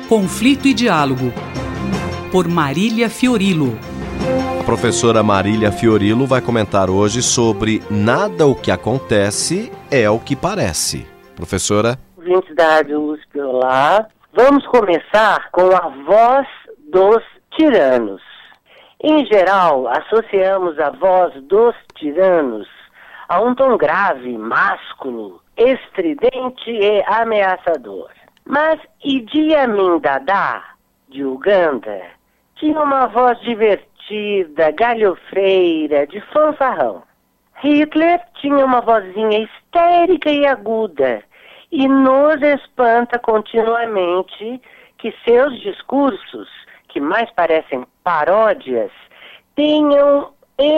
Conflito e Diálogo, por Marília Fiorilo. A professora Marília Fiorilo vai comentar hoje sobre Nada o que acontece é o que parece. Professora? Ouvintes da Rádio USP, olá. Vamos começar com a voz dos tiranos. Em geral, associamos a voz dos tiranos a um tom grave, másculo, estridente e ameaçador. Mas Idi Amin Dada, de Uganda, tinha uma voz divertida, galhofeira, de fanfarrão. Hitler tinha uma vozinha histérica e aguda, e nos espanta continuamente que seus discursos, que mais parecem paródias, tenham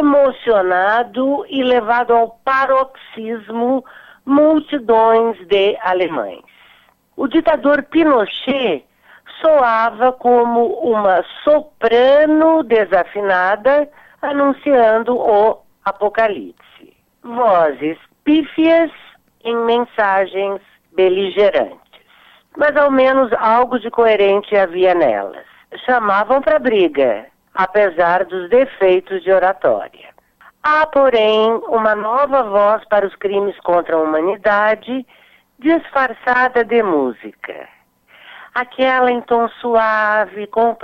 emocionado e levado ao paroxismo multidões de alemães. O ditador Pinochet soava como uma soprano desafinada anunciando o apocalipse. Vozes pífias em mensagens beligerantes. Mas ao menos algo de coerente havia nelas. Chamavam para briga, apesar dos defeitos de oratória. Há, porém, uma nova voz para os crimes contra a humanidade, disfarçada de música. Aquela em tom suave,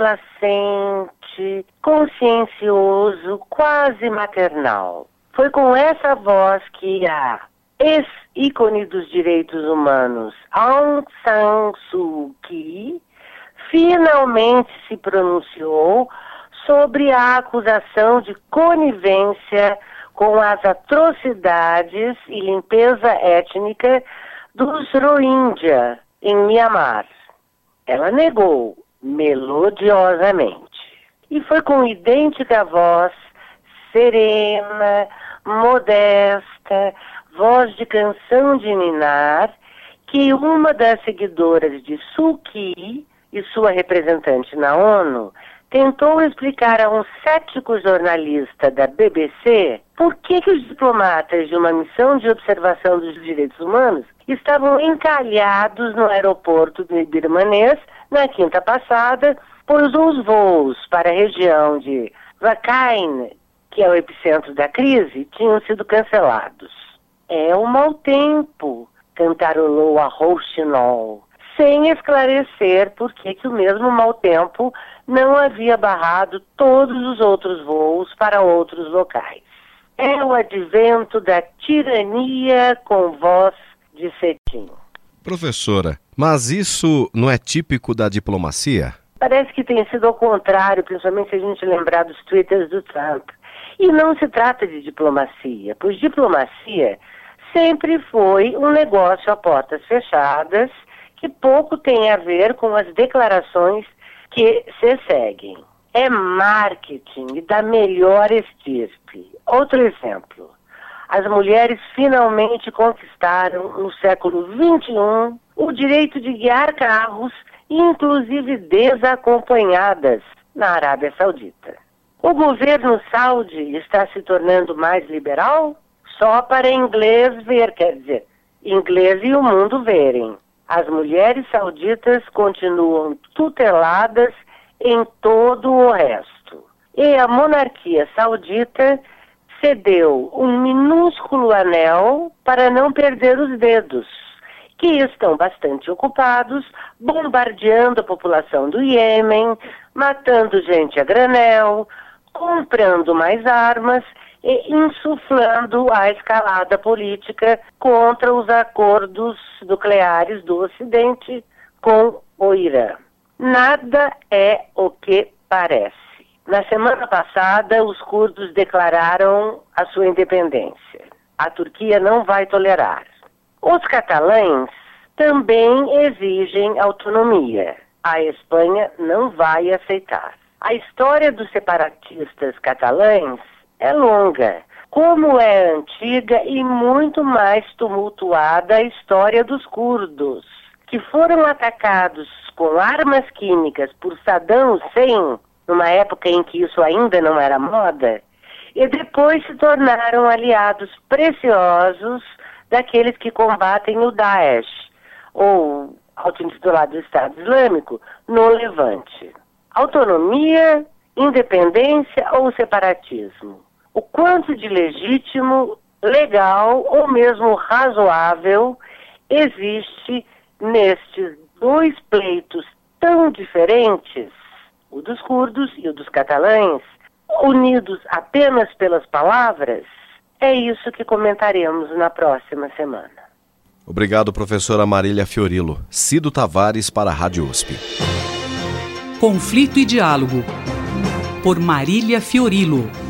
complacente, consciencioso, quase maternal. Foi com essa voz que a ex-ícone dos direitos humanos, Aung San Suu Kyi, finalmente se pronunciou sobre a acusação de conivência com as atrocidades e limpeza étnica dos Rohingya, em Mianmar. Ela negou melodiosamente. E foi com idêntica voz, serena, modesta, voz de canção de ninar, que uma das seguidoras de Suu Kyi e sua representante na ONU tentou explicar a um cético jornalista da BBC por que os diplomatas de uma missão de observação dos direitos humanos estavam encalhados no aeroporto de Birmanês na quinta passada, pois os voos para a região de Rakhine, que é o epicentro da crise, tinham sido cancelados. É um mau tempo, cantarolou a Rouxinol, sem esclarecer por que o mesmo mau tempo não havia barrado todos os outros voos para outros locais. É o advento da tirania com voz de cetim. Professora, mas isso não é típico da diplomacia? Parece que tem sido ao contrário, principalmente se a gente lembrar dos twitters do Trump. E não se trata de diplomacia, pois diplomacia sempre foi um negócio a portas fechadas, que pouco tem a ver com as declarações que se seguem. É marketing da melhor estirpe. Outro exemplo. As mulheres finalmente conquistaram, no século XXI, o direito de guiar carros, inclusive desacompanhadas, na Arábia Saudita. O governo saudi está se tornando mais liberal? Só para inglês ver, quer dizer, inglês e o mundo verem. As mulheres sauditas continuam tuteladas em todo o resto. E a monarquia saudita cedeu um minúsculo anel para não perder os dedos, que estão bastante ocupados bombardeando a população do Iêmen, matando gente a granel, comprando mais armas e insuflando a escalada política contra os acordos nucleares do Ocidente com o Irã. Nada é o que parece. Na semana passada, os curdos declararam a sua independência. A Turquia não vai tolerar. Os catalães também exigem autonomia. A Espanha não vai aceitar. A história dos separatistas catalães é longa, como é antiga e muito mais tumultuada a história dos curdos, que foram atacados com armas químicas por Saddam Hussein, numa época em que isso ainda não era moda, e depois se tornaram aliados preciosos daqueles que combatem o Daesh, ou auto-intitulado Estado Islâmico, no Levante. Autonomia, independência ou separatismo? O quanto de legítimo, legal ou mesmo razoável existe nestes dois pleitos tão diferentes, o dos curdos e o dos catalães, unidos apenas pelas palavras? É isso que comentaremos na próxima semana. Obrigado, professora Marília Fiorilo. Cido Tavares para a Rádio USP. Conflito e Diálogo, por Marília Fiorilo.